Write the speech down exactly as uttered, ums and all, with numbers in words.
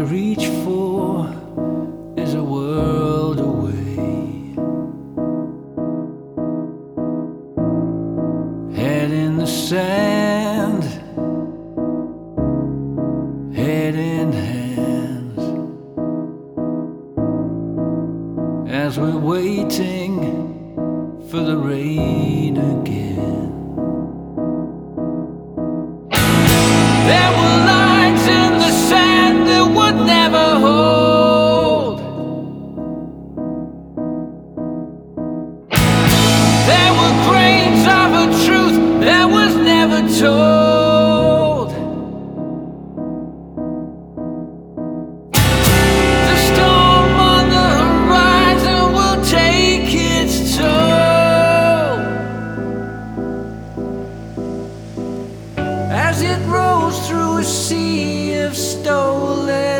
reach for is a world away. Head in the sand, head in hands, as we're waiting for the rain again. There were lines in the sand that would never hold. There were grains of a truth that was never told. The storm on the horizon will take its toll as it rolls through a sea of stolen